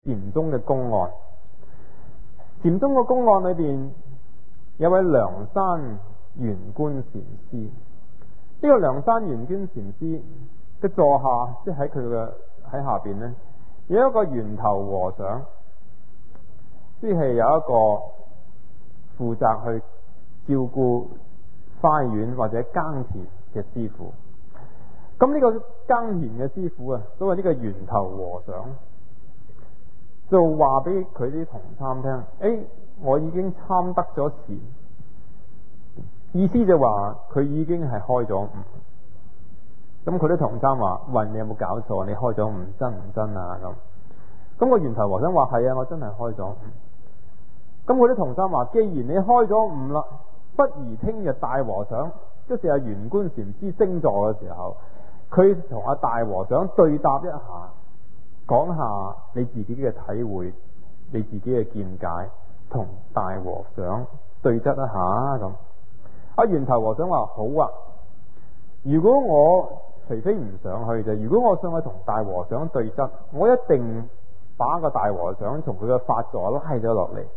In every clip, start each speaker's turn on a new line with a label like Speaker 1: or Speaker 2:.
Speaker 1: 禪宗嘅公案。禪宗嘅公案裏邊有位梁山玄觀禪師，呢個梁山玄觀禪師嘅座下，即係喺下邊呢，有一個圓頭和尚，即係有一個負責去照顧花園或者耕田嘅師傅。咁呢個耕田嘅師傅啊，所謂呢個圓頭和尚，就話俾佢啲同參聽：我已經參得咗禪，意思就話佢已經係開咗悟。咁佢啲同參話：喂，你有冇搞錯？你開咗悟真唔真啊？咁個圓頭和尚話：係啊，我真係開咗悟。咁佢啲同參話：既然你開咗悟啦，不如聽日大和尚，即是阿玄觀禪師升座嘅時候，佢同阿大和尚對答一下，講下你自己嘅體會，你自己嘅見解，同大和尚對質一下咁。阿圓頭和尚話：好啊，如果我除非唔上去啫，如果我上去同大和尚對質，我一定把個大和尚從佢嘅法座拉咗落嚟。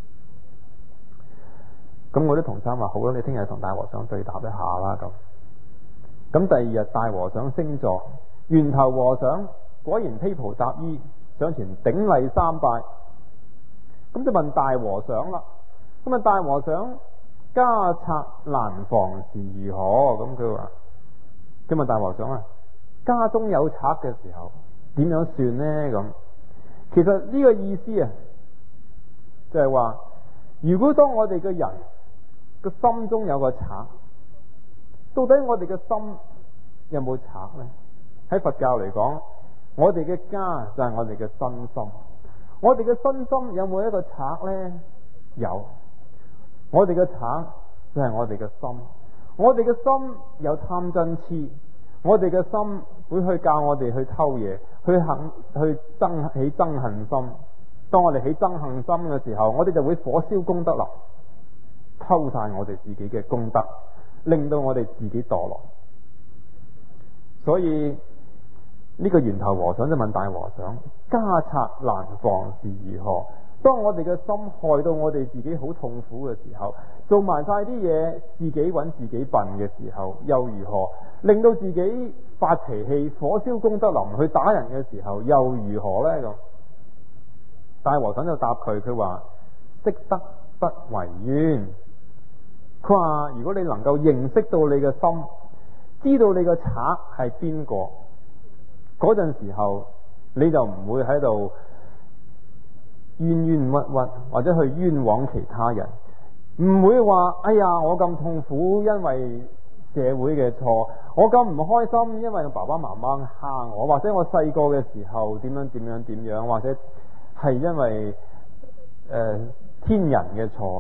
Speaker 1: 咁我啲同參話：好啦，你聽日同大和尚對答一下啦。咁第二日大和尚升座，圓頭和尚果然披袍搭衣上前頂禮三拜。咁就問大和尚啦，咁啊大和尚家賊難防是如何？咁佢問大和尚啊，家中有賊嘅時候點樣算呢？咁其實呢個意思啊，就係話，如果當我哋嘅人個心中有個賊，到底我哋嘅心有冇賊呢？喺佛教嚟講，我哋嘅家就係我哋嘅身心。我哋嘅身心有冇一個賊呢？有。我哋嘅賊就係我哋嘅心。我哋嘅心有貪嗔癡，我哋嘅心會去教我哋去偷嘢，去起憎恨心。當我哋起憎恨心嘅時候，我哋就會火燒功德林，偷晒我哋自己嘅功德，令到我哋自己墮落。所以呢個圓頭和尚就問大和尚：家賊難防是如何？當我哋嘅心害到我哋自己好痛苦嘅時候，做埋晒啲嘢，自己揾自己笨嘅時候，又如何？令到自己發脾氣，火燒功德林去打人嘅時候，又如何呢？咁大和尚就答佢，佢話：識得不為冤。佢話如果你能夠認識到你嘅心，知道你個賊係邊個，嗰陣時候你就唔會喺度冤冤屈屈，或者去冤枉其他人，唔會話：哎呀，我咁痛苦，因為社會嘅錯；我咁唔開心，因為我爸爸媽媽蝦我，或者我細個嘅時候點樣，或者係因為天人嘅錯。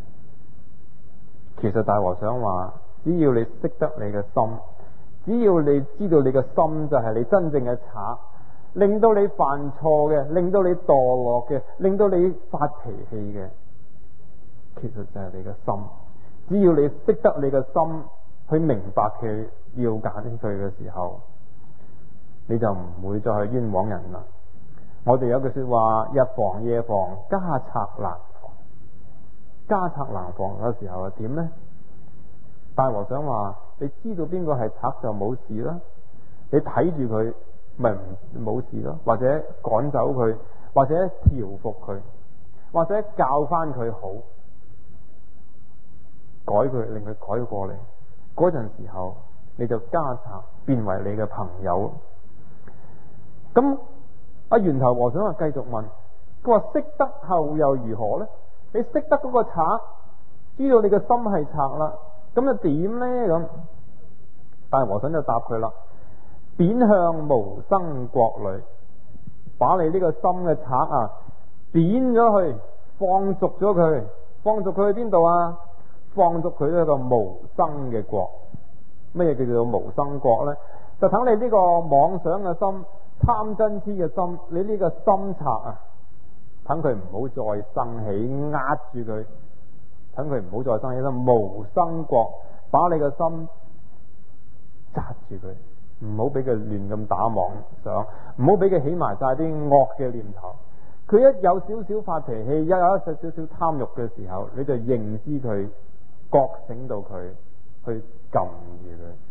Speaker 1: 其實大和尚話：只要你識得你嘅心，只要你知道你嘅心就係你真正嘅賊，令到你犯錯嘅，令到你墮落嘅，令到你發脾氣嘅，其實就係你嘅心。只要你識得你嘅心，去明白佢、了解佢嘅時候，你就唔會再去冤枉人啦。我哋有句說話：日防夜防，家賊難防。家賊難防嘅時候係點呢？大和尚話：你知道邊個係賊就冇事啦，你睇住佢咪冇事咯，或者趕走佢，或者調服佢，或者教翻佢好，改佢，令佢改過嚟。嗰陣時候你就家賊變為你嘅朋友。咁阿圓頭和尚啊繼續問，佢話：識得後又如何呢？你識得嗰個賊，知道你嘅心係賊啦，咁就點呢？咁大和尚就答佢啦：貶向無生國裏，把你呢個心嘅賊啊貶咗去，放逐咗佢。放逐佢去邊度啊？放逐佢去一個無生嘅國。乜嘢叫做無生國呢？就等你呢個妄想嘅心、貪嗔癡嘅心，你呢個心賊啊，等佢唔好再生起，壓住佢，等佢唔好再生起啦。無生國，把你個心紮住佢，唔好俾佢亂咁打妄想，唔好俾佢起埋晒啲惡嘅念頭。 佢一有少少發脾氣，一有一少少貪欲嘅時候，你就認知佢，覺醒到佢，去撳住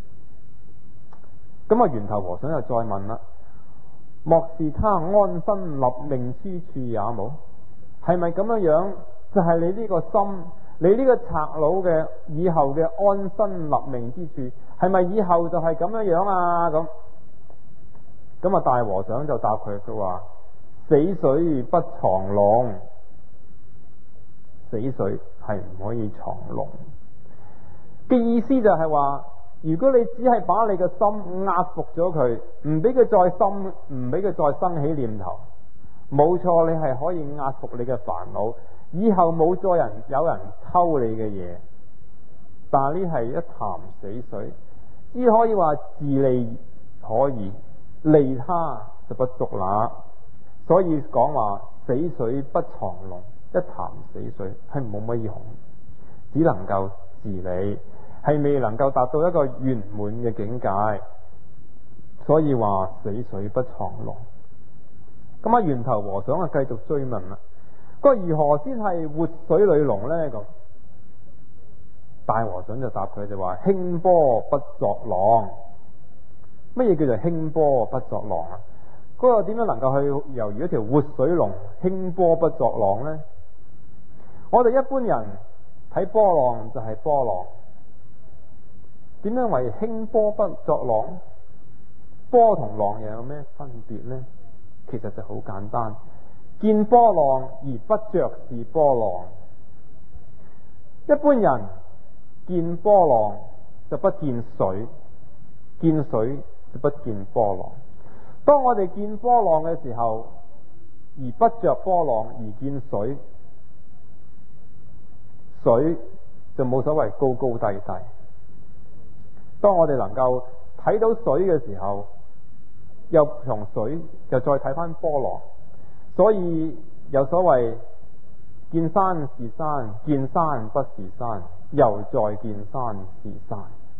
Speaker 1: 佢。咁啊，源頭和尚又再問啦：莫是他安身立命之處也冇？係咪咁樣樣？就係你呢個心，你呢個賊佬嘅以後嘅安身立命之處，係咪以後就係咁樣樣啊？咁啊，大和尚就答佢，佢話：死水不藏龍，死水係唔可以藏龍嘅意思就係話，如果你只係把你嘅心壓服咗佢，唔俾佢再心，唔俾佢再生起念頭，冇錯，你係可以壓服你嘅煩惱，以後冇再有人偷你嘅嘢。但係呢係一潭死水，只可以話自利可以，利他就不足啦。所以講話死水不藏龍，一潭死水係冇乜用，只能夠自利，係未能夠達到一個圓滿嘅境界。所以話死水不藏龍。咁啊，源頭和尚啊繼續追問啦，佢話如何先係活水裏龍呢？咁大和尚就答佢就話：輕波不作浪。乜嘢叫做輕波不作浪啊？嗰個點樣能夠去猶如一條活水龍，輕波不作浪呢？我哋一般人睇波浪就係波浪，點樣為輕波不作浪？波同浪又有咩分別呢？其實就好簡單，見波浪而不着是波浪。一般人見波浪就不見水，見水就不見波浪。當我哋見波浪嘅時候，而不着波浪而見水，水就冇所謂高高低低。當我哋能夠睇到水嘅時候，又從水就再睇翻波浪，所以有所謂見山是山，見山不是山，又再見山是山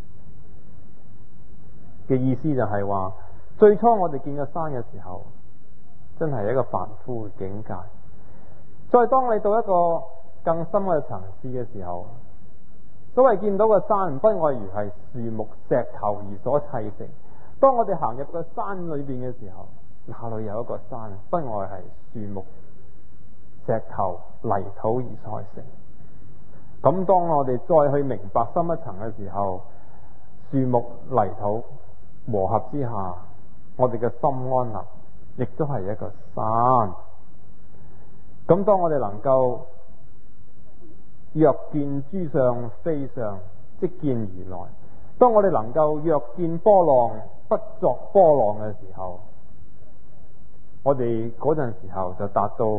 Speaker 1: 嘅意思就係話，最初我哋見個山嘅時候，真係一個凡夫嘅境界。再當你到一個更深嘅層次嘅時候，所謂見到個山，不外如係樹木石頭而所砌成。當我哋行入個山裏邊嘅時候，那裏有一個山，不外係樹木石頭泥土而所成。咁當我哋再去明白深一層嘅時候，樹木泥土和合之下，我哋嘅心安立，亦都係一個山。咁當我哋能夠若見諸相非相，即見如來。當我哋能夠若見波浪不作波浪嘅時候，我哋嗰陣時候就達到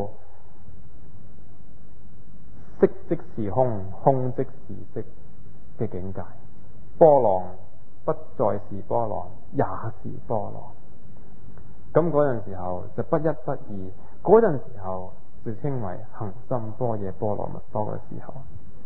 Speaker 1: 色即是空，空即是色嘅境界。波浪不再是波浪，也是波浪。咁嗰陣時候就不一不二，嗰陣時候就稱為行深般若波羅蜜多嘅時候。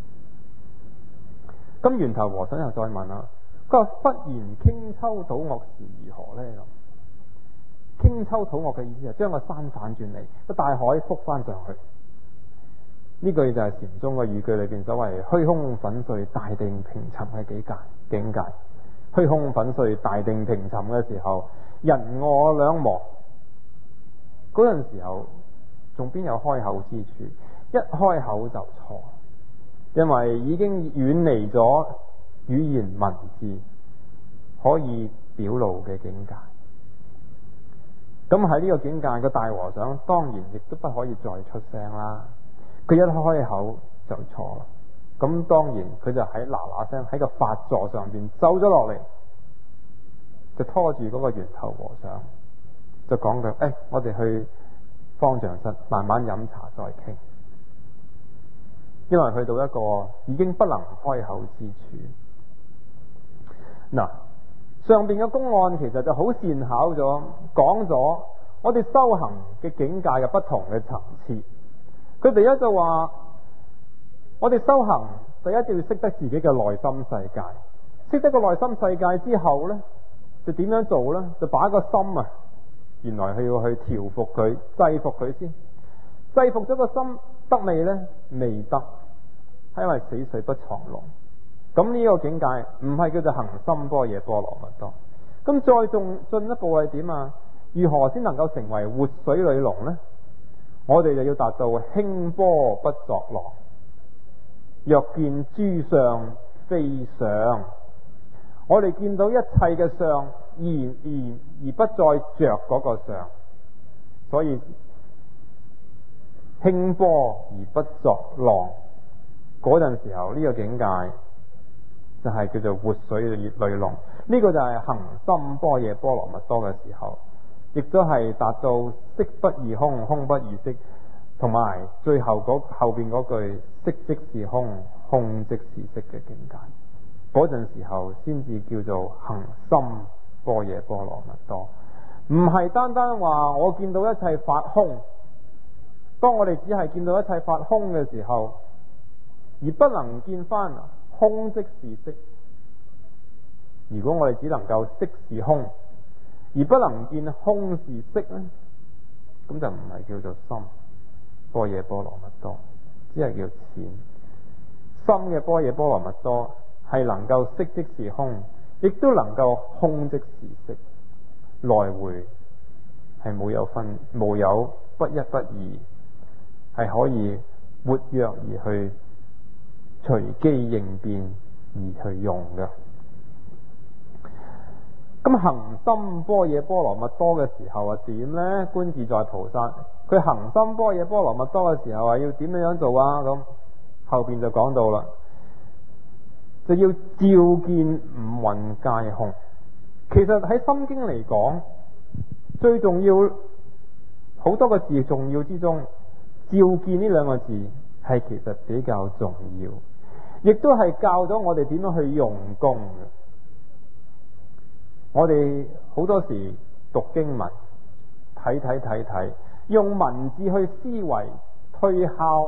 Speaker 1: 咁源頭和尚又再問啦，佢話忽然傾秋倒嶽時如何呢？傾秋倒嶽嘅意思係將個山反轉嚟，個大海覆翻上去。呢句就係禪宗嘅語句裏邊所謂虛空粉碎，大定平沉嘅境界。虛空粉碎，大定平沉嘅時候，人我兩忘。嗰陣時候仲邊有開口之處？一開口就錯，因為已經遠離咗語言文字可以表露嘅境界。咁喺呢個境界，個大和尚當然亦都不可以再出聲啦。佢一開口就錯啦。咁當然佢就喺嗱聲喺個法座上邊走咗落嚟，就拖住嗰個源頭和尚，就講佢：我哋去方丈室慢慢飲茶再傾。因為去到一個已經不能開口之處。嗱，上邊嘅公案其實就好善巧咗，講咗我哋修行嘅境界嘅不同嘅層次。佢第一就話，我哋修行第一就要識得自己嘅內心世界，識得個內心世界之後呢，就點樣做呢？就把個心啊，原來係要去調服佢、制服佢先。 制服咗個心得未呢？未得，係因為死水不藏龍。咁呢個境界唔係叫做行深般若波羅蜜多。咁再仲進一步係點啊？如何先能夠成為活水裏龍呢？我哋就要達到輕波不作浪，若見諸相非相。我哋見到一切嘅相，而不再着嗰個相，所以輕波而不作浪。嗰陣時候呢個境界就係叫做活水裏龍。呢個就係行深般若波羅蜜多嘅時候，亦都係達到色不異空，空不異色，同埋最後後邊嗰句色即是空，空即是色嘅境界。嗰陣時候先至叫做行深般若波羅蜜多，唔係單單話我見到一切法空。當我哋只係見到一切法空嘅時候，而不能見翻空即是色。如果我哋只能夠色是空，而不能見空是色呢，咁就唔係叫做深般若波羅蜜多，只係叫淺。深嘅般若波羅蜜多係能夠色即是空，亦都能夠空即是色，來回係冇有分，冇有不一不二，係可以活躍而去隨機應變而去用嘅。咁行深般若波羅蜜多嘅時候點呢？觀自在菩薩佢行深般若波羅蜜多嘅時候要點樣做啊？咁後邊就講到啦，就要照見五蘊皆空。其實喺心經嚟講，最重要好多個字重要之中，照見呢兩個字係其實比較重要，亦都係教咗我哋點樣去用功嘅。我哋好多時讀經文，睇，用文字去思維推敲，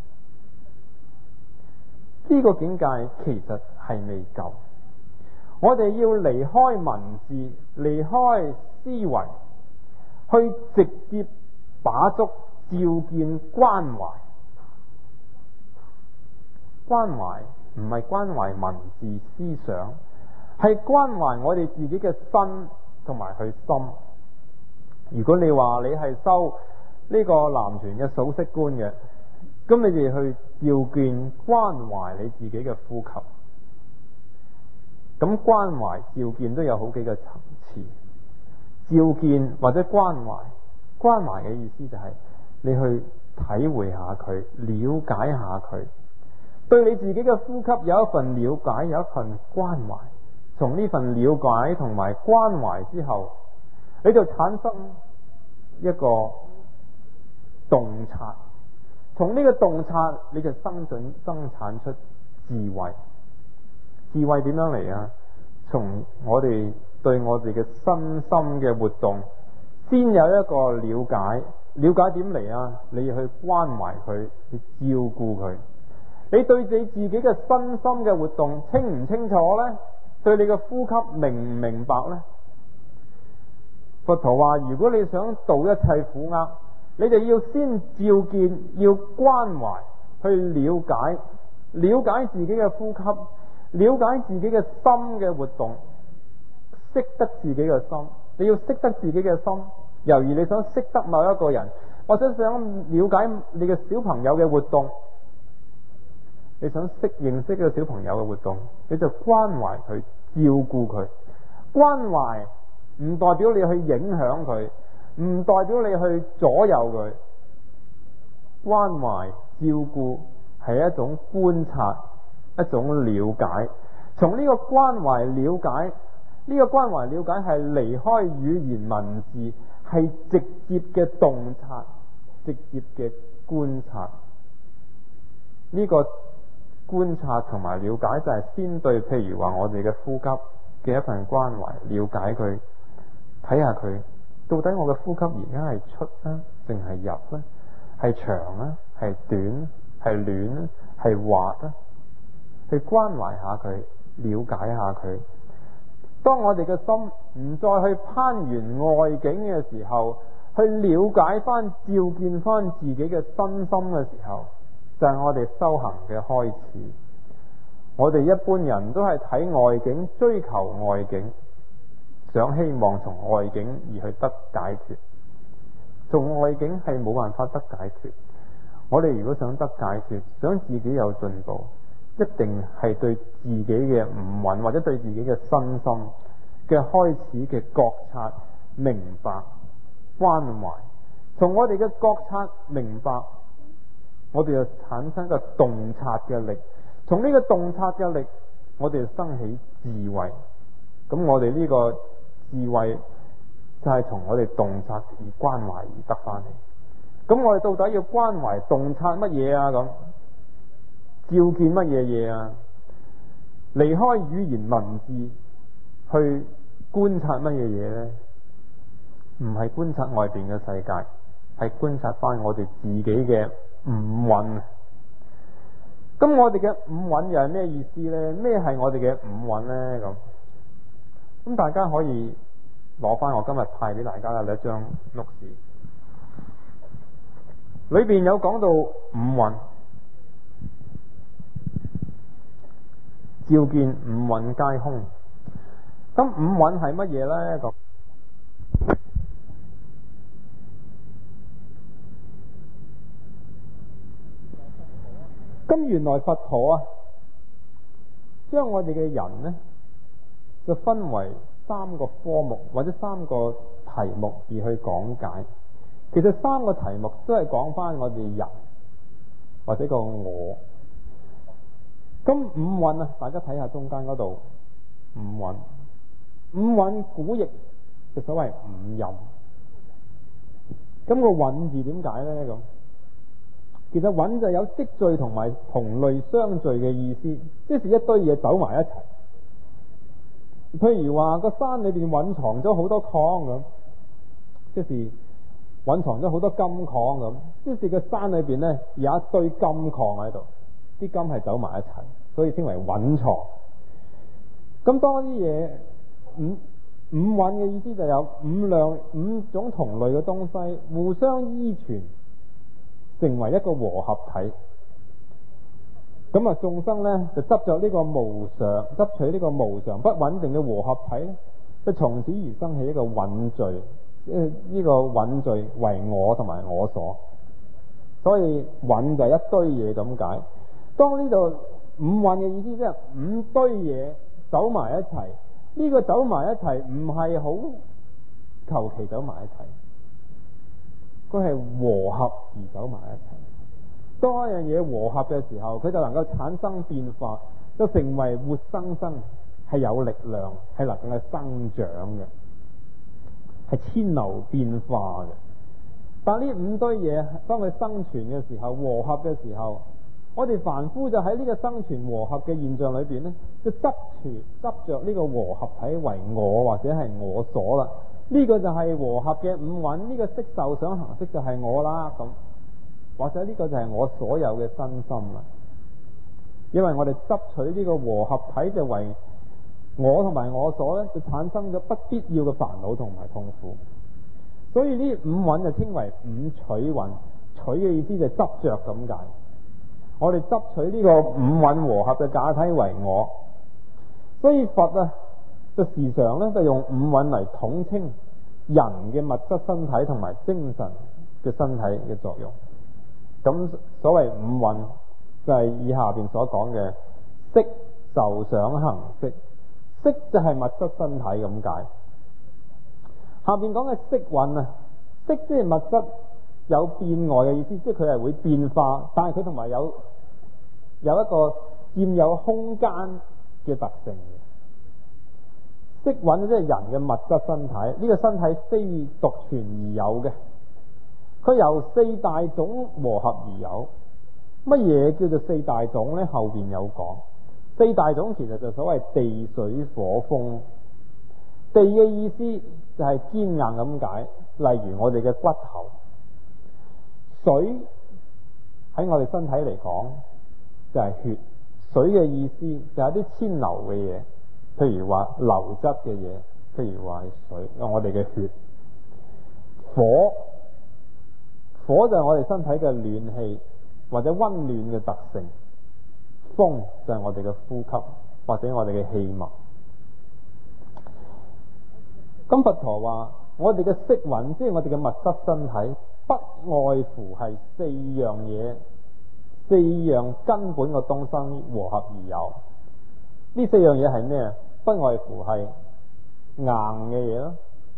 Speaker 1: 呢個境界其實係未夠。我哋要離開文字，離開思維，去直接把捉照見關懷。關懷唔係關懷文字思想，係關懷我哋自己嘅身同埋佢心。如果你話你係修呢個南傳嘅數息觀嘅，咁你哋去照見關懷你自己嘅呼吸。咁關懷照見都有好幾個層次。照見或者關懷嘅意思就係你去體會下佢，了解下佢，對你自己嘅呼吸有一份了解，有一份關懷。從呢份了解同埋關懷之後，你就產生一個洞察。從呢個洞察，你就生產出智慧。智慧點樣嚟啊？從我哋對我哋嘅身心嘅活動，先有一個了解。了解點嚟啊？你要去關懷佢，去照顧佢。你對你自己嘅身心嘅活動清唔清楚呢？對你嘅呼吸明唔明白呢？佛陀話：如果你想度一切苦厄，你就要先照見，要關懷，去了解自己嘅呼吸，了解自己嘅心嘅活動，識得自己嘅心。你要識得自己嘅心。猶如你想識得某一個人，或者想了解你嘅小朋友嘅活動，你想認識呢個小朋友嘅活動，你就關懷佢，照顧佢。關懷唔代表你去影響佢，唔代表你去左右佢。關懷照顧係一種觀察，一種了解。從呢個關懷了解，呢個關懷了解係離開語言文字，係直接嘅洞察，直接嘅觀察。呢個觀察同埋了解就係先對，譬如話我哋嘅呼吸嘅一份關懷，了解佢，睇下佢到底我嘅呼吸而家係出啊，定係入呢？係長啊，係短，係暖，係滑啊，去關懷下佢，了解下佢。當我哋嘅心唔再去攀緣外境嘅時候， 去了解翻、照見翻自己嘅身心嘅時候，就係我哋修行嘅開始。我哋一般人都係睇外境，追求外境，想希望從外境而去得解脫。從外境係冇辦法得解脫。我哋如果想得解脫，想自己有進步，一定係對自己嘅五蘊或者對自己嘅身心嘅開始嘅覺察、明白、關懷。從我哋嘅覺察、明白，我哋就產生個洞察嘅力。從呢個洞察嘅力，我哋就生起智慧。咁我哋呢個智慧就係從我哋洞察而關懷而得翻嚟。咁我哋到底要關懷洞察乜嘢啊？咁照見乜嘢嘢啊？離開語言文字去觀察乜嘢嘢呢？唔係觀察外邊嘅世界，係觀察翻我哋自己嘅五蘊。咁我哋嘅五蘊又係咩意思呢？咩係我哋嘅五蘊呢？咁大家可以攞翻我今日派俾大家嘅一張錄紙，裏邊有講到五蘊，照見五蘊皆空。咁五蘊係乜嘢呢？咁原來佛陀將我哋嘅人呢，就分為三個科目或者三個題目而去講解。其實三個題目都係講翻我哋人或者個我。咁五蘊大家睇下中間嗰度，五蘊。五蘊古譯就所謂五蘊。咁個蘊字點解呢？咁其實蘊就有積聚同埋同類相聚嘅意思，即是一堆嘢走埋一齊。譬如話個山裏邊蘊藏咗好多礦咁，即是蘊藏咗好多金礦咁，即是個山裏邊呢有一堆金礦喺度，啲金係走埋一齊，所以稱為蘊藏。咁當啲嘢五蘊嘅意思就有五種同類嘅東西互相依存，成為一個和合體。咁啊，眾生呢就執着呢個無常，執取呢個無常不穩定嘅和合體呢，就從此而生起一個蘊聚。呢個蘊聚為我同埋我所，所以蘊就係一堆嘢咁解。當呢度五蘊嘅意思即係五堆嘢走埋一齊，呢個走埋一齊唔係好求其走埋一齊，佢係和合而走埋一齊。當一樣嘢和合嘅時候，佢就能夠產生變化，就成為活生生，係有力量，係能夠生長嘅，係遷流變化嘅。但呢五堆嘢當佢生存嘅時候，和合嘅時候，我哋凡夫就喺呢個生存和合嘅現象裏邊呢，就執着呢個和合體為我或者係我所啦。呢個就係和合嘅五蘊，呢個色受想行識就係我啦，咁或者呢個就係我所有嘅身心啦。因為我哋執取呢個和合體就為我同埋我所呢，就產生咗不必要嘅煩惱同埋痛苦。所以呢五蘊就稱為五取蘊，取嘅意思就係執着咁解。我哋執取呢個五蘊和合嘅假體為我，所以佛就時常呢，就用五蘊嚟統稱人嘅物質身體同埋精神嘅身體嘅作用。咁所謂五蘊就係以下邊所講嘅色受想行識，色就係物質身體咁解。下邊講嘅色蘊色即係物質有變外嘅意思，即係佢係會變化，但係佢同埋有一個佔有空間嘅特性。色蘊即係人嘅物質身體，呢個身體非獨存而有嘅，佢由四大種和合而有。乜嘢叫做四大種呢？後邊有講。四大種其實就所謂地水火風。地嘅意思就係堅硬咁解，例如我哋嘅骨頭。水喺我哋身體嚟講就係血，水嘅意思就係啲遷流嘅嘢，譬如話流質嘅嘢，譬如話係水，我哋嘅血。 火，火就係我哋身體嘅暖氣或者溫暖嘅特性，風就係我哋嘅呼吸或者我哋嘅氣脈。咁佛陀話我哋嘅色蘊，即係我哋嘅物質身體，不外乎係四樣嘢，四樣根本嘅東西和合而有。呢四樣嘢係咩？不外乎係硬嘅嘢咯，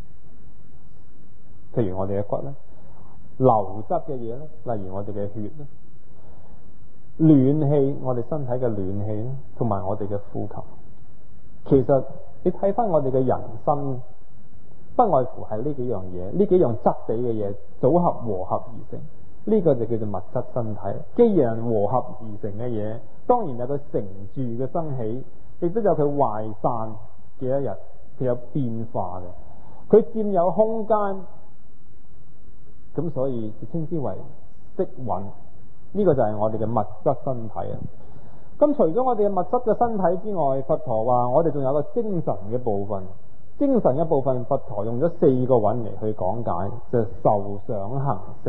Speaker 1: 譬如我哋嘅骨啦；流質嘅嘢咧，例如我哋嘅血啦；暖氣，我哋身體嘅暖氣啦，同埋我哋嘅呼吸。其實你睇翻我哋嘅人生，不外乎係呢幾樣嘢，呢幾樣質地嘅嘢組合和合而成，呢個就叫做物質身體。既然和合而成嘅嘢，當然有佢成住嘅生起，亦都有佢壞散嘅一日，佢有變化嘅，佢佔有空間，咁所以就稱之為色蘊。呢個就係我哋嘅物質身體啊。咁除咗我哋嘅物質嘅身體之外，佛陀話我哋仲有個精神嘅部分。精神嘅部分，佛陀用咗四個蘊嚟去講解，就係受想行識。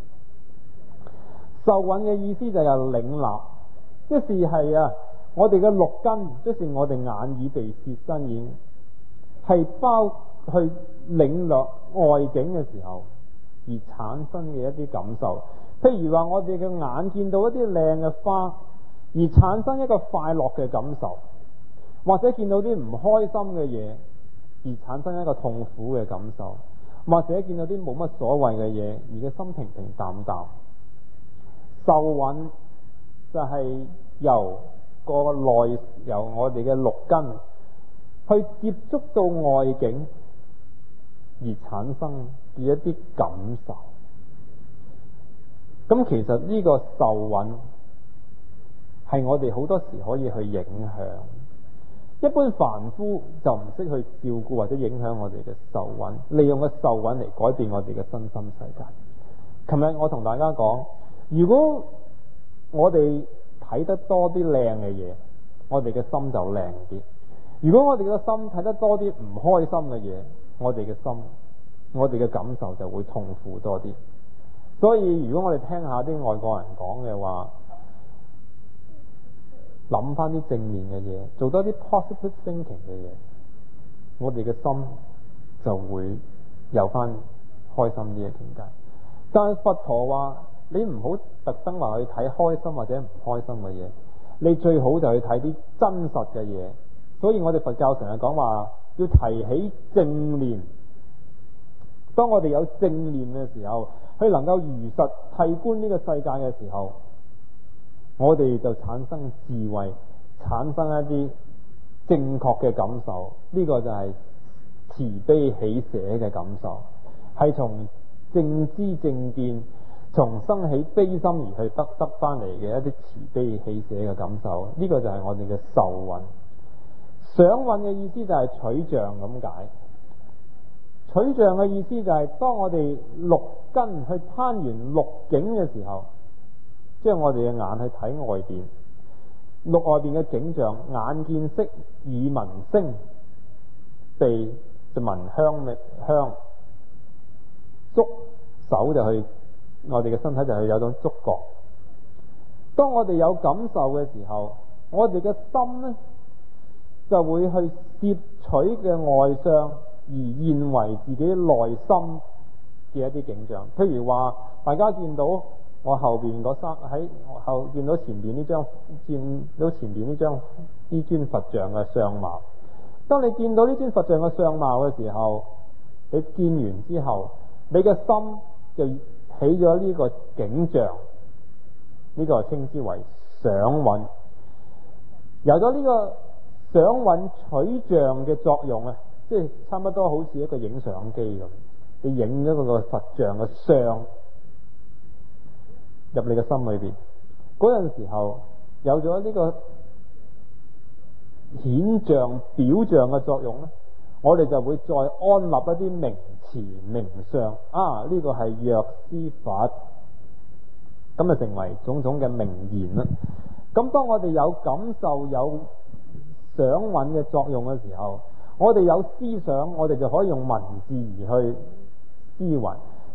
Speaker 1: 受蘊嘅意思就係領納，即係我哋嘅六根，即是我哋眼耳鼻舌身意，係包去領略外境嘅時候而產生嘅一啲感受。譬如話我哋嘅眼見到一啲靚嘅花而產生一個快樂嘅感受，或者見到啲唔開心嘅嘢而產生一個痛苦嘅感受，或者見到啲冇乜所謂嘅嘢而嘅心平平淡淡。受蘊就係由我哋嘅六根去接觸到外境而產生嘅一啲感受。咁其實呢個受蘊係我哋好多時可以去影響，一般凡夫就唔識去照顧或者影響我哋嘅受蘊，利用個受蘊嚟改變我哋嘅身心世界。琴日我同大家講，如果我哋睇得多啲靚嘅嘢，我哋嘅心就靚啲；如果我哋嘅心睇得多啲唔開心嘅嘢，我哋嘅心，我哋嘅感受就會痛苦多啲。所以如果我哋聽下啲外國人講嘅話，諗翻啲正面嘅嘢，做多啲 positive thinking 嘅嘢，我哋嘅心就會有翻開心啲嘅境界。但係佛陀話你唔好特登話去睇開心或者唔開心嘅嘢，你最好就去睇啲真實嘅嘢。所以我哋佛教成日講話要提起正念。當我哋有正念嘅時候，佢能夠如實體觀呢個世界嘅時候，我哋就產生智慧，產生一啲正確嘅感受。呢個就係慈悲喜捨嘅感受，係從正知正見，從生起悲心而去得翻嚟嘅一啲慈悲喜捨嘅感受。呢個就係我哋嘅受蘊。想蘊嘅意思就係取像咁解。取像嘅意思就係當我哋六根去攀緣六境嘅時候，即係我哋嘅眼去睇外邊，六外邊嘅景象，眼見色，耳聞聲，鼻就聞香，觸手就去，我哋嘅身體就去有種觸覺。當我哋有感受嘅時候，我哋嘅心呢就會去攝取嘅外相而現為自己內心嘅一啲景象。譬如話大家見到我後邊嗰喺後見到前邊呢張，見到前邊呢張呢尊佛像嘅相貌。當你見到呢尊佛像嘅相貌嘅時候，你見完之後，你嘅心就起咗呢個景象，呢個稱之為想蘊。有咗呢個想蘊取像嘅作用啊，即係差唔多好似一個影相機咁，你影咗嗰個佛像嘅相入你嘅心裏邊，嗰陣時候有咗呢個顯像表象嘅作用咧，我哋就會再安立一啲名詞名相啊，呢個係藥師佛，咁就成為種種嘅名言啦。咁當我哋有感受有想蘊嘅作用嘅時候，我哋有思想，我哋就可以用文字而去思維。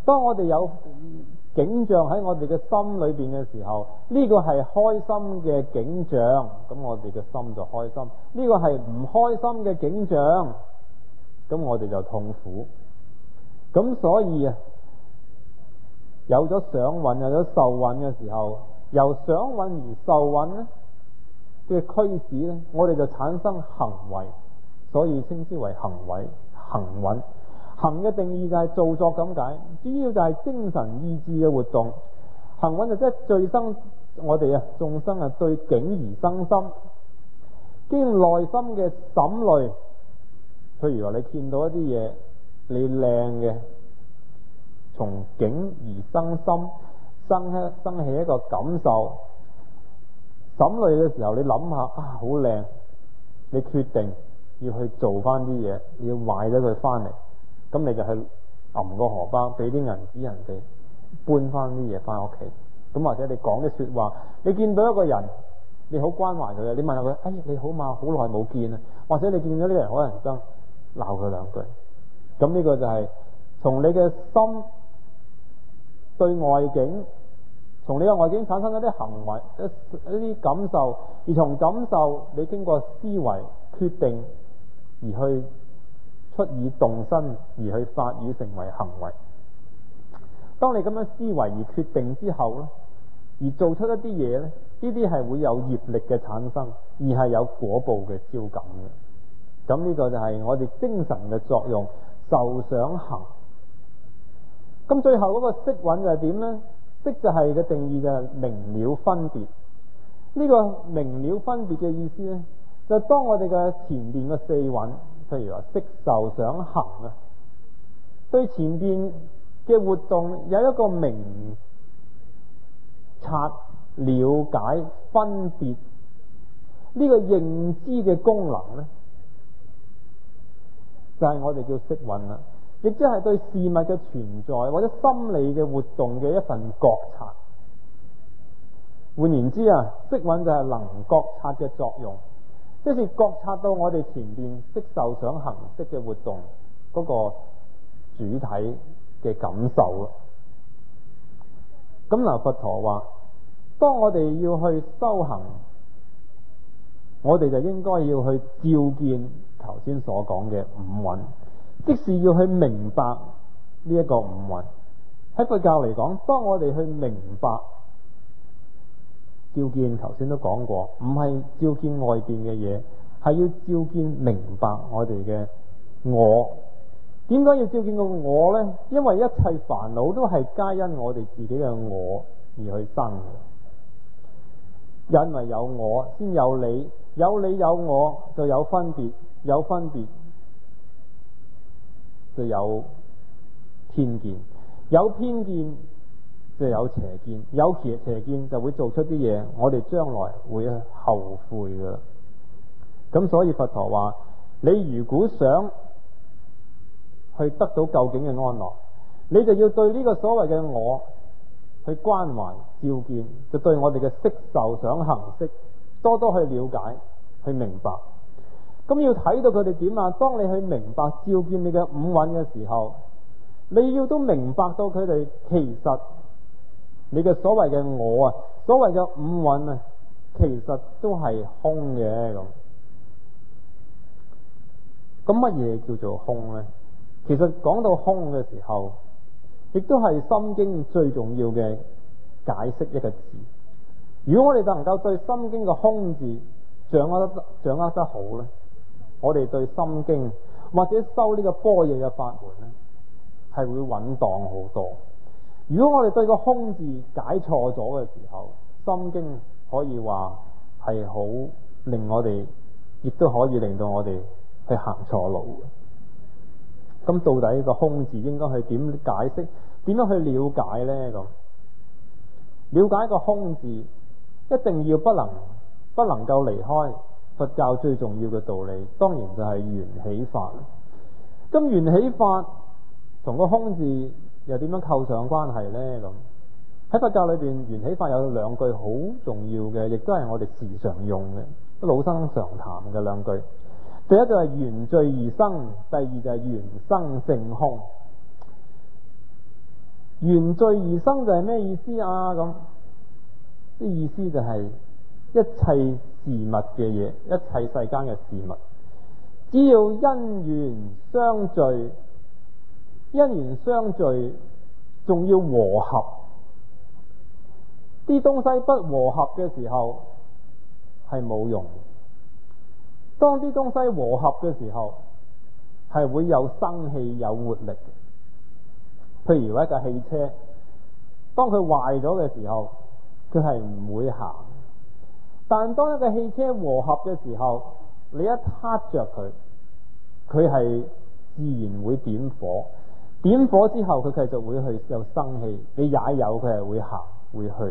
Speaker 1: 當我哋有景象喺我哋嘅心裏邊嘅時候，呢個係開心嘅景象，咁我哋嘅心就開心；呢個係唔開心嘅景象，咁我哋就痛苦。咁所以啊，有咗想蘊，有咗受蘊嘅時候，由想蘊而受蘊咧嘅驅使咧，我哋就產生行為，所以稱之為行為、行蘊。行嘅定義就係造作咁解，主要就係精神意志嘅活動。行蘊就即係最生我哋眾生對境而生心，經內心嘅審慮。譬如話你見到一啲嘢，你靚嘅，從境而生心，生起一個感受。審慮嘅時候，你諗下好靚，你決定要去做翻啲嘢，你要買咗佢翻嚟。咁你就去揞個荷包，俾啲銀紙人哋搬翻啲嘢翻屋企。咁或者你講啲說話，你見到一個人，你好關懷佢，你問下佢，你好嘛，好耐冇見啊。或者你見到呢個人好人憎，鬧佢兩句。咁呢個就係從你嘅心對外境，從你嘅外境產生一啲行為、一啲感受，而從感受你經過思維決定而去出以動身，而去發語成為行為。當你咁樣思維而決定之後咧，而做出一啲嘢咧，呢啲係會有業力嘅產生，而係有果報嘅招感嘅。咁呢個就係我哋精神嘅作用，受想行。咁最後嗰個色蘊就係點呢？色就係嘅定義就係明了分別。呢個明了分別嘅意思呢，就係當我哋嘅前邊嘅四蘊，譬如話色受想行啊，對前邊嘅活動有一個明察、了解、分別呢個認知嘅功能呢，就係我哋叫色蘊啦，亦即係對事物嘅存在或者心理嘅活動嘅一份覺察。換言之啊，色蘊就係能覺察嘅作用，即是覺察到我哋前邊色受想行識嘅活動嗰個主體嘅感受啊。咁嗱，佛陀話，當我哋要去修行，我哋就應該要去照見頭先所講嘅五蘊，即是要去明白呢一個五蘊。喺佛教嚟講，當我哋去明白照見，頭先都講過，唔係照見外邊嘅嘢，係要照見明白我哋嘅我。點解要照見個我呢？因為一切煩惱都係皆因我哋自己嘅我而去生嘅。因為有我先有你，有你有我就有分別，有分別就有偏見，有偏見就有邪見，有邪見就會做出啲嘢，我哋將來會後悔㗎喇。咁所以佛陀話，你如果想去得到究竟嘅安樂，你就要對呢個所謂嘅我去關懷照見，就對我哋嘅色受想行識多多去了解去明白。咁要睇到佢哋點啊？當你去明白照見你嘅五蘊嘅時候，你要都明白到佢哋其實你嘅所謂嘅我啊，所謂嘅五蘊啊，其實都係空嘅。咁乜嘢叫做空呢？其實講到空嘅時候，亦都係心經最重要嘅解釋一個字。如果我哋能夠對心經嘅空字掌握得好呢，我哋對心經或者修呢個般若嘅法門呢，係會穩當好多。如果我哋對個空字解錯咗嘅時候，心經可以話係好令我哋，亦都可以令到我哋去行錯路。咁到底個空字應該去點解釋？點樣去了解呢？咁了解個空字，一定要不能夠離開佛教最重要嘅道理，當然就係緣起法。咁緣起法同個空字又點樣構上關係呢？咁喺佛教裏邊，緣起法有兩句好重要嘅，亦都係我哋時常用嘅，老生常談嘅兩句。第一就係緣聚而生，第二就係緣生性空。 緣聚而生就係咩意思啊？咁啲意思就係一切事物嘅嘢，一切世間嘅事物，只要因緣相聚，因緣相聚仲要和合，啲東西不和合嘅時候係冇用。當啲東西和合嘅時候，係會有生氣有活力嘅。譬如一架汽車，當佢壞咗嘅時候，佢係唔會行。但當一個汽車和合嘅時候，你一撻着佢，佢係自然會點火。點火之後，佢繼續會去有生氣。你踩油，佢係會行會去。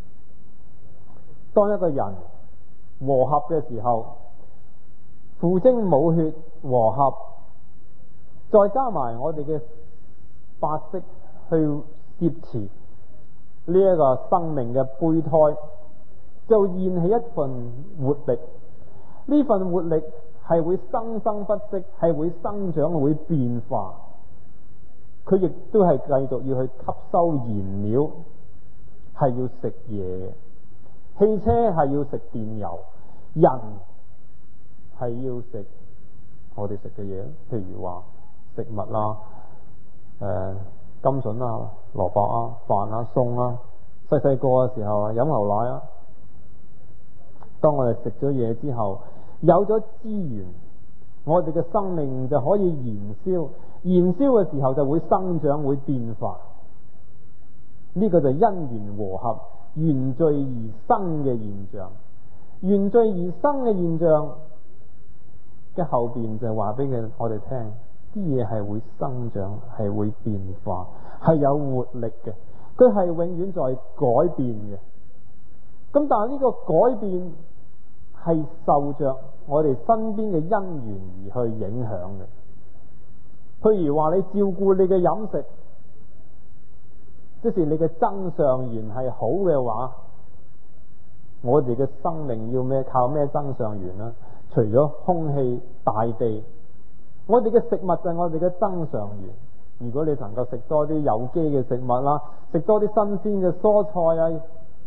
Speaker 1: 當一個人和合嘅時候，父精母血和合，再加埋我哋嘅八識去攝持呢一個生命嘅胚胎，就現起一份活力。呢份活力係會生生不息，係會生長，會變化。佢亦都係繼續要去吸收燃料，係要食嘢。汽車係要食電油，人係要食我哋食嘅嘢，譬如話食物啦、甘筍啊、蘿蔔啊、飯啊、餸啊。細細個嘅時候啊，飲牛奶啊。當我哋食咗嘢之後，有咗資源，我哋嘅生命就可以燃燒。燃燒嘅時候就會生長，會變化。呢個就係因緣和合、緣聚而生嘅現象。緣聚而生嘅現象嘅後邊就係話俾我哋聽，啲嘢係會生長，係會變化，係有活力嘅。佢係永遠在改變嘅。咁但係呢個改變係受着我哋身邊嘅因緣而去影響嘅。譬如話你照顧你嘅飲食，即是你嘅增上緣係好嘅話，我哋嘅生命要咩？靠咩增上緣呢？除咗空氣、大地，我哋嘅食物就係我哋嘅增上緣。如果你能夠食多啲有機嘅食物啦，食多啲新鮮嘅蔬菜啊，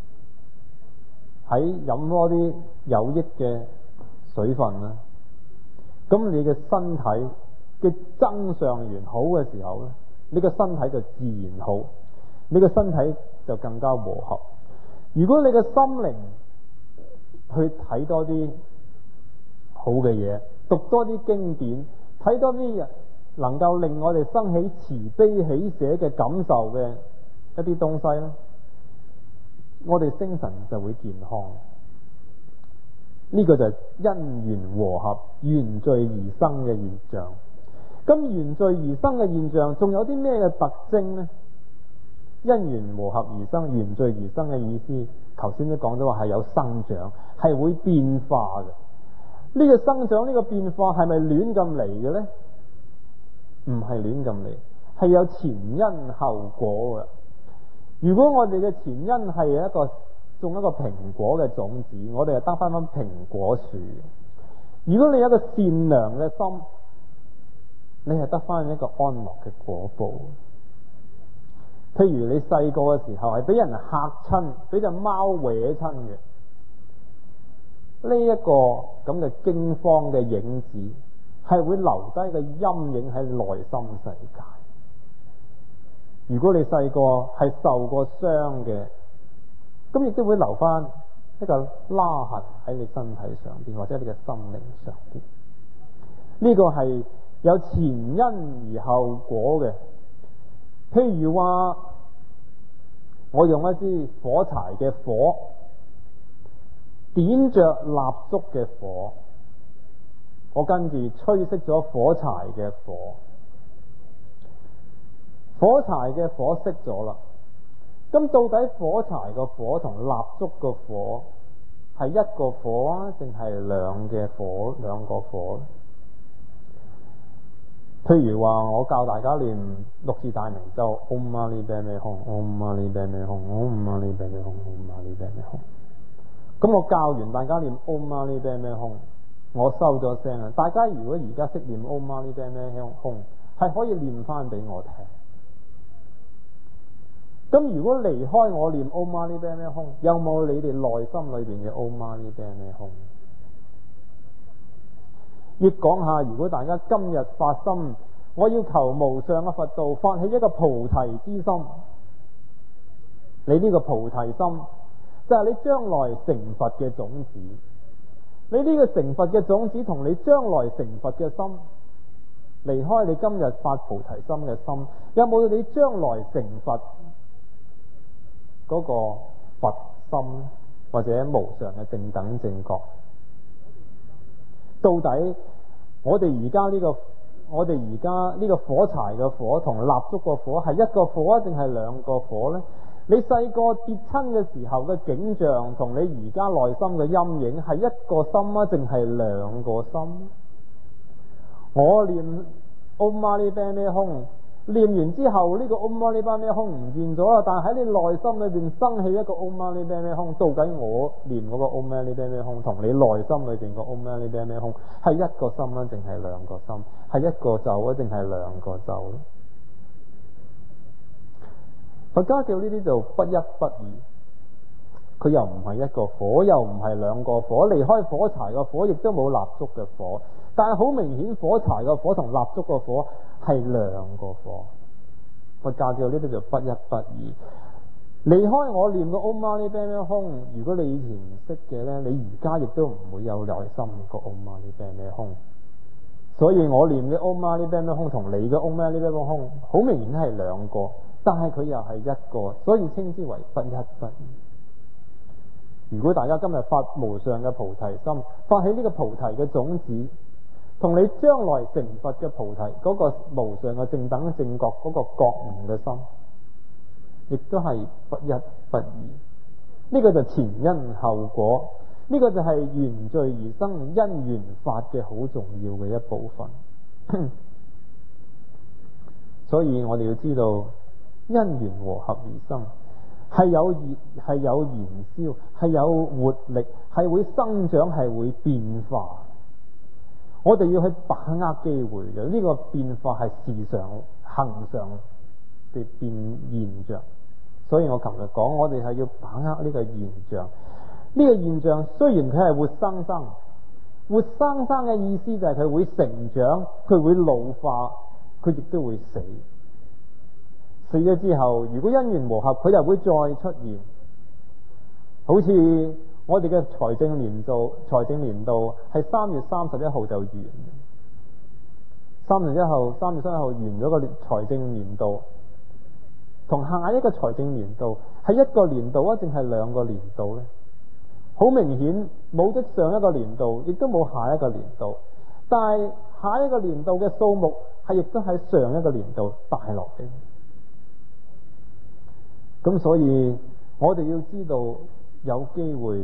Speaker 1: 喺飲多啲有益嘅水分啦，咁你嘅身體嘅增上緣好嘅時候咧，你個身體就自然好，你個身體就更加和合。如果你嘅心靈去睇多啲好嘅嘢，讀多啲經典，睇多啲能夠令我哋生起慈悲喜捨嘅感受嘅一啲東西咧，我哋精神就會健康。呢個就係因緣和合、緣聚而生嘅現象。咁緣聚而生嘅現象仲有啲咩嘅特徵呢？因緣和合而生、緣聚而生嘅意思，頭先都講咗話係有生長，係會變化嘅。呢個生長、呢個變化係咪亂咁嚟嘅呢？唔係亂咁嚟，係有前因後果嘅。如果我哋嘅前因係種一個蘋果嘅種子，我哋就得翻蘋果樹。如果你有一個善良嘅心，你係得翻一個安樂嘅果報。譬如你細個嘅時候係俾人嚇親，俾隻貓搲親嘅，呢一個咁嘅驚慌嘅影子係會留低個陰影喺內心世界。如果你細個係受過傷嘅，咁亦都會留翻一個拉痕喺你身體上邊，或者你嘅心靈上邊。呢個係有前因而後果嘅。譬如話，我用一支火柴嘅火點着蠟燭嘅火，我跟住吹熄咗火柴嘅火，火柴嘅火熄咗啦。咁到底火柴個火同蠟燭個火係一個火啊，定係兩個火？譬如話，我教大家念六字大明咒，Om Mani Padme Hum，Om Mani Padme Hum，Om Mani Padme Hum，Om Mani Padme Hum。咁我教完大家念 Om Mani Padme Hum，我收咗聲啦。大家如果而家識念 Om Mani Padme Hum，係可以念翻俾我聽。 咁如果離開我念 Om Mani Padme Hum，有冇你哋內心裏邊嘅 Om Mani Padme Hum？亦講下，如果大家今日發心，我要求無上嘅佛道，發起一個菩提之心，你呢個菩提心就係你將來成佛嘅種子。你呢個成佛嘅種子同你將來成佛嘅心，離開你今日發菩提心嘅心，有冇你將來成佛嗰個佛心，或者無上嘅正等正覺？到底我哋而家呢個火柴嘅火同蠟燭個火係一個火啊，定係兩個火呢？你細個跌親嘅時候嘅景象，同你而家內心嘅陰影係一個心啊，定係兩個心？我念 Om Mani Padme Hum，念完之後呢個 Om Mani Padme Hum 唔見咗啦，但係喺你內心裏邊生起一個 Om Mani Padme Hum，到底我念嗰個 Om Mani Padme Hum 同你內心裏邊個 Om Mani Padme Hum係一個心啊，定係兩個心？係一個咒啊，定係兩個咒咧？佛家叫呢啲就不一不二，佢又唔係一個火，又唔係兩個火，離開火柴個火，亦都冇蠟燭嘅火，但係好明顯火柴個火同蠟燭個火係兩個火。佛家叫呢啲就不一不二。離開我念個 Om Mani Padme Hum，如果你以前唔識嘅呢，你而家亦都唔會有內心個 Om Mani Padme Hum。所以我念嘅 Om Mani Padme Hum同你嘅 Om Mani Padme Hum好明顯係兩個，但係佢又係一個，所以稱之為不一不二。如果大家今日發無上嘅菩提心，發起呢個菩提嘅種子，同你將來成佛嘅菩提嗰個無上嘅正等正覺嗰個覺悟嘅心，亦都係不一不二。呢個就前因後果，呢個就係緣聚而生因緣法嘅好重要嘅一部分。所以我哋要知道因緣和合而生，係有熱，係有燃燒，係有活力，係會生長，係會變化。我哋要去把握機會嘅，呢個變化係時常恆常嘅變現象。所以我琴日講，我哋係要把握呢個現象。呢個現象雖然佢係活生生，活生生嘅意思就係佢會成長，佢會老化，佢亦都會死。死咗之後，如果因緣和合，佢就會再出現。好似我哋嘅財政年度係3月31號就完。3月31號完咗個財政年度，同下一個財政年度係一個年度啊，定係兩個年度呢？好明顯冇得上一個年度，亦都冇下一個年度。但係下一個年度嘅數目係亦都喺上一個年度帶落嘅。咁所以我哋要知道有機會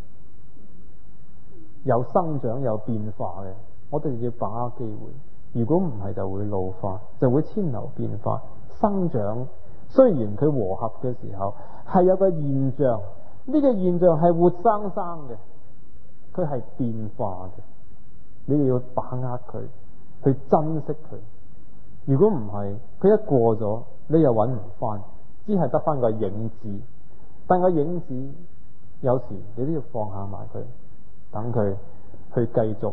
Speaker 1: 有生長有變化嘅，我哋要把握機會。如果唔係就會老化，就會遷流變化。生長雖然佢和合嘅時候係有個現象，呢個現象係活生生嘅，佢係變化嘅，你哋要把握佢，去珍惜佢。如果唔係，佢一過咗，你又揾唔翻，只係得翻個影子。但個影子有時你都要放下埋佢，等佢去繼續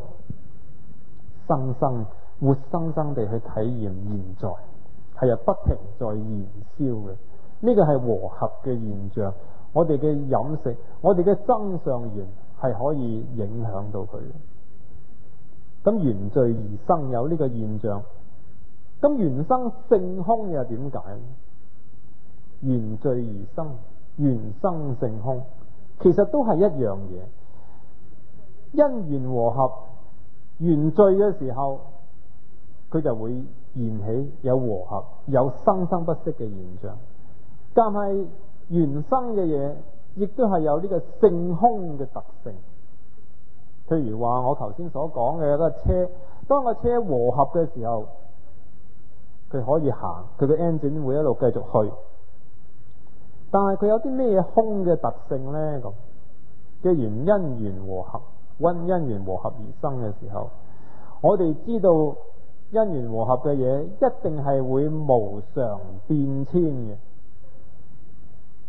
Speaker 1: 活生生地去體驗現在，係不停在燃燒嘅。呢個係和合嘅現象。我哋嘅飲食，我哋嘅增上緣係可以影響到佢嘅。咁緣聚而生有呢個現象，咁緣生性空又點解？緣聚而生，緣生性空，其實都係一樣嘢。因緣和合，緣聚嘅時候，佢就會現起有和合，有生生不息嘅現象。但係緣生嘅嘢，亦都係有呢個性空嘅特性。譬如話我頭先所講嘅個車，當個車和合嘅時候，佢可以行，佢嘅 engine 會一路繼續去。但係佢有啲咩空嘅特性呢？咁既然因緣和合，因緣和合而生嘅時候，我哋知道因緣和合嘅嘢一定係會無常變遷嘅。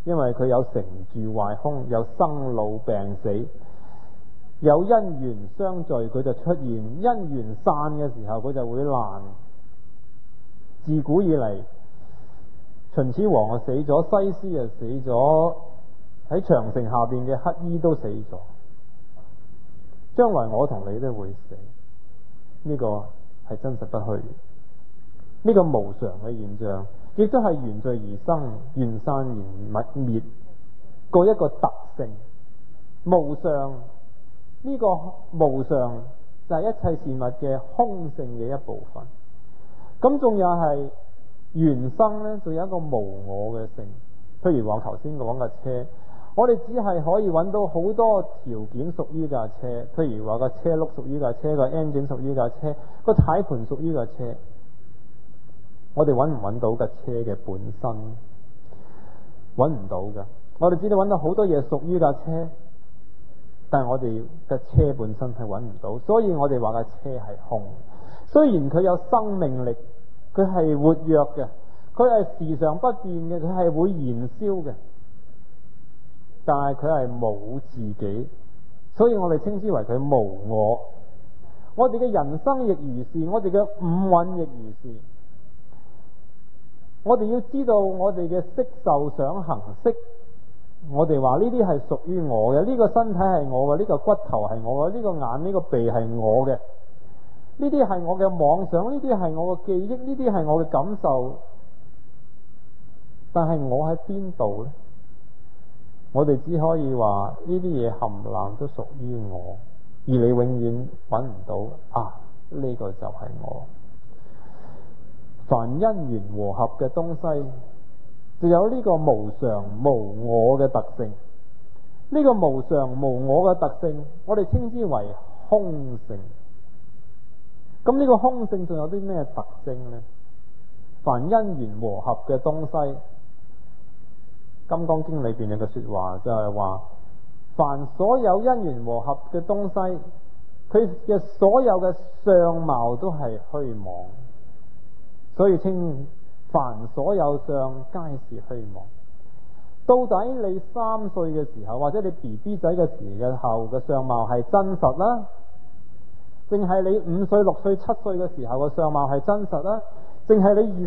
Speaker 1: 因為佢有成住壞空，有生老病死，有因緣相聚佢就出現，因緣散嘅時候佢就會爛。自古以嚟，秦始皇啊死咗，西施啊死咗，喺長城下邊嘅乞衣都死咗，將來我同你都會死，呢個係真實不虛，呢個無常嘅現象，亦都係緣聚而生，緣散而滅，嗰一個特性。無常，呢個無常就係一切事物嘅空性嘅一部分。咁仲有係緣生呢，仲有一個無我嘅性。譬如話頭先講嘅車，我哋只係可以揾到好多條件屬於架車，譬如話個車轆屬於架車，個 engine 屬於架車，個軚盤屬於架車。我哋揾唔揾到架車嘅本身？揾唔到噶。我哋只係揾到好多嘢屬於架車，但係我哋嘅車本身係揾唔到，所以我哋話架車係空。雖然佢有生命力，佢係活躍嘅，佢係時常不變嘅，佢係會燃燒嘅，但係佢係冇自己，所以我哋稱之為佢無我。我哋嘅人生亦如是，我哋嘅五蘊亦如是。我哋要知道我哋嘅色受想行識，我哋話呢啲係屬於我嘅，呢個身體係我嘅，呢個骨頭係我嘅，呢個眼呢個鼻係我嘅，呢啲係我嘅妄想，呢啲係我嘅記憶，呢啲係我嘅感受。但係我喺邊度呢？我哋只可以話呢啲嘢冚唪唥都屬於我，而你永遠揾唔到啊！呢個就係我。凡因緣和合嘅東西，就有呢個無常無我嘅特性。呢個無常無我嘅特性，我哋稱之為空性。咁呢個空性仲有啲咩特徵呢？凡因緣和合嘅東西，《金剛經》裏邊有個說話，就係話，凡所有因緣和合嘅東西，佢嘅所有嘅相貌都係虛妄。所以稱凡所有相皆是虛妄。到底你3歲嘅時候，或者你 BB 仔嘅時候嘅相貌係真實啦，定係你5歲、6歲、7歲嘅時候嘅相貌係真實啦，定係你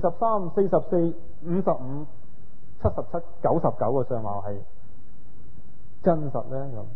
Speaker 1: 23、44、55、77、99嘅相貌係真實呢？咁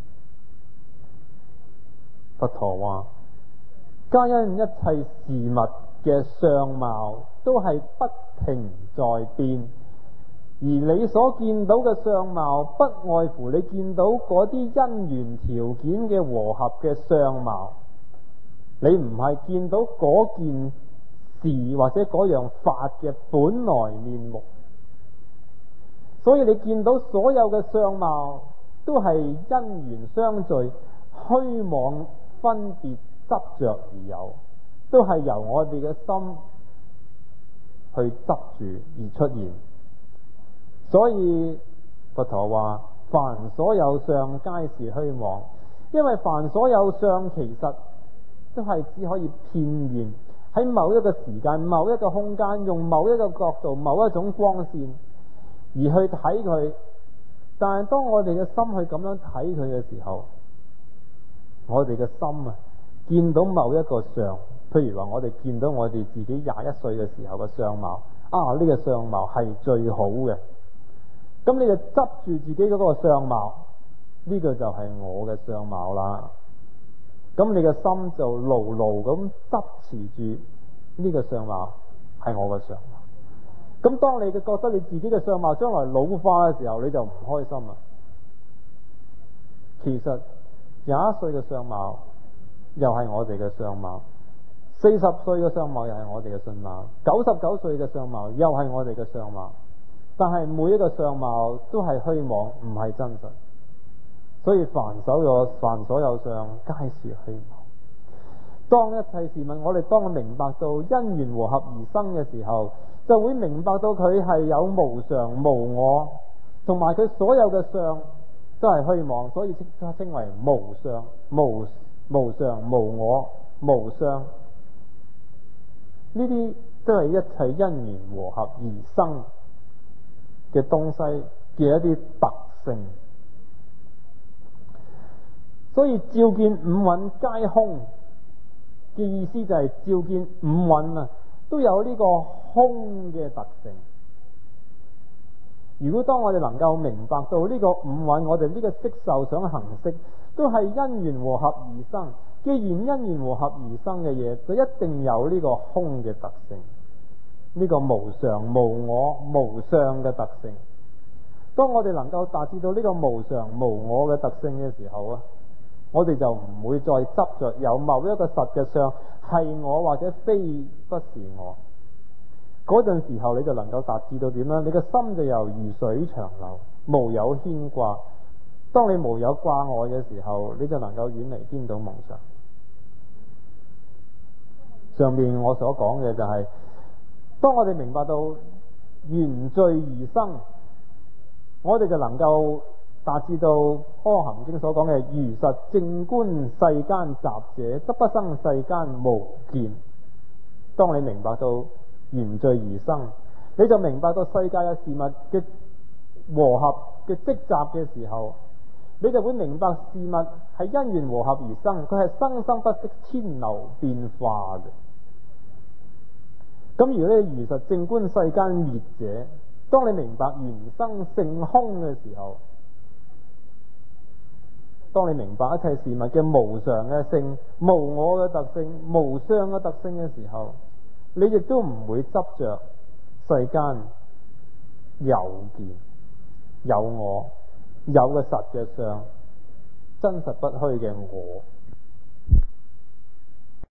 Speaker 1: 佛陀話，皆因一切事物嘅相貌都係不停在變，而你所見到嘅相貌，不外乎你見到嗰啲因緣條件嘅和合嘅相貌，你唔係見到嗰件事或者嗰樣法嘅本來面目。所以你見到所有嘅相貌都係因緣相聚，虛妄分別執着而有，都係由我哋嘅心去執住而出現。所以佛陀話，凡所有相皆是虛妄，因為凡所有相其實都係只可以片現喺某一個時間、某一個空間，用某一個角度、某一種光線而去睇佢。但係當我哋嘅心去咁樣睇佢嘅時候，我哋嘅心啊，見到某一個相，譬如話我哋見到我哋自己21歲嘅時候嘅相貌，啊，呢個相貌係最好嘅，咁你就執住自己嗰個相貌，呢個就係我嘅相貌啦。咁你嘅心就牢牢咁執持住呢個相貌係我嘅相貌。咁當你覺得你自己嘅相貌將來老化嘅時候，你就唔開心啦。其實21歲嘅相貌又係我哋嘅相貌，40歲嘅相貌又係我哋嘅相貌，99歲嘅相貌又係我哋嘅相貌。但係每一個相貌都係虛妄，唔係真實。所以凡所有相皆是虛妄。當一切事物，我哋當明白到因緣和合而生嘅時候，就會明白到佢係有無常無我，同埋佢所有嘅相都係虛妄，所以稱為無相、無常、無我、無相。呢啲都係一切因緣和合而生嘅東西， 嘅一啲特性。所以照見五蘊皆空嘅意思就係照見五蘊啊都有呢個空嘅特性。如果當我哋能夠明白到呢個五蘊，我哋呢個色受想行識都係因緣和合而生，既然因緣和合而生嘅嘢，就一定有呢個空嘅特性，呢個無常、無我、無相嘅特性。當我哋能夠達至到呢個無常、無我嘅特性嘅時候啊，我哋就唔會再執着有某一個實嘅相係我或者非不是我。嗰陣時候你就能夠達至到點樣？你個心就由如水長流，無有牽掛。當你無有掛礙嘅時候，你就能夠遠離顛倒夢想。上面我所講嘅就係，當我哋明白到緣聚而生，我哋就能夠達至到《阿含經》所講嘅如實正觀世間雜者，則不生世間無見。當你明白到緣聚而生，你就明白到世界嘅事物嘅和合嘅積集嘅時候，你就會明白事物係因緣和合而生，佢係生生不息、遷流變化嘅。咁如果你如實正觀世間滅者，當你明白緣生性空嘅時候，當你明白一切事物嘅無常嘅性、無我嘅特性、無相嘅特性嘅時候，你亦都唔會執着世間有見、有我、有嘅實嘅相、真實不虛嘅我。